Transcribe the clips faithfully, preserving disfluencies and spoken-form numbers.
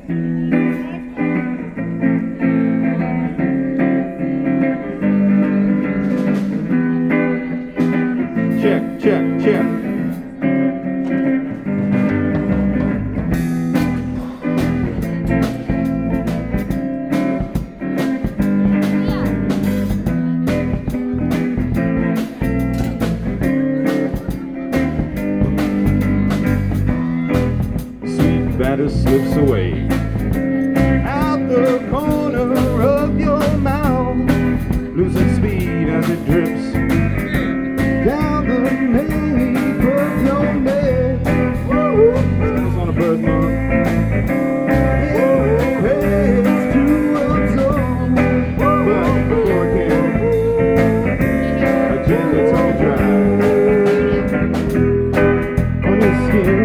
Check, check, check. Sweet batter slips away out the corner of your mouth, losing speed as it drips down the nape of your neck. Smells on a bird month. It pays to absorb, but before it can, I gently tongue dry on your skin.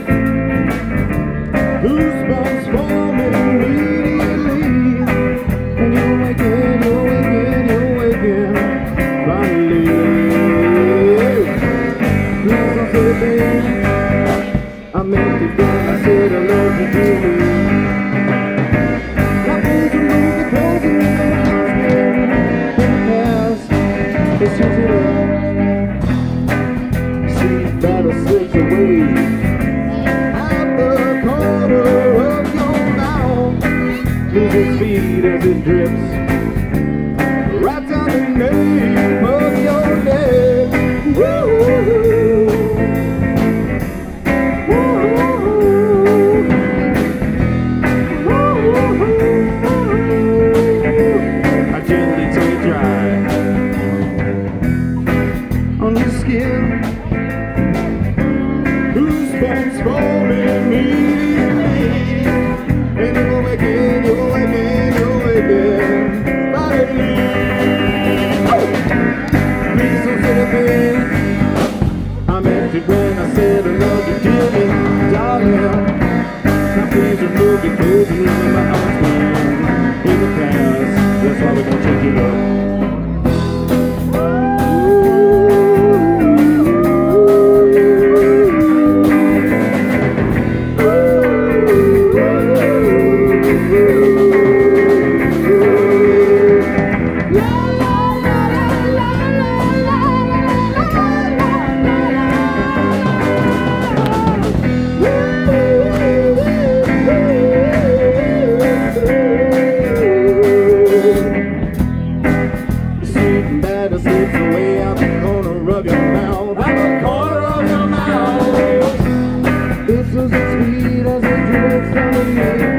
Goosebumps forming immediately, and you're waking, you're waking, you're waking. Finally, please don't say a thing. I meant it when I said I love you dearly. My days are moving crazy in the past. It's just it up. See battle slips away out the corner of your mouth, losing speed as it drips right down the nape of your neck. Woo! I gently tongue it dry on your skin. Goosebumps falling immediately, and you're waking, you're waking, you're waking. Finally, please don't say a thing. I meant it when I said I love you dearly, darling. Now please remove your clothes and leave my house in the past. That's why we're gonna take it up. Batter slips away out the corner of your mouth, out the corner of your mouth. It's so sweet as it drips down the nape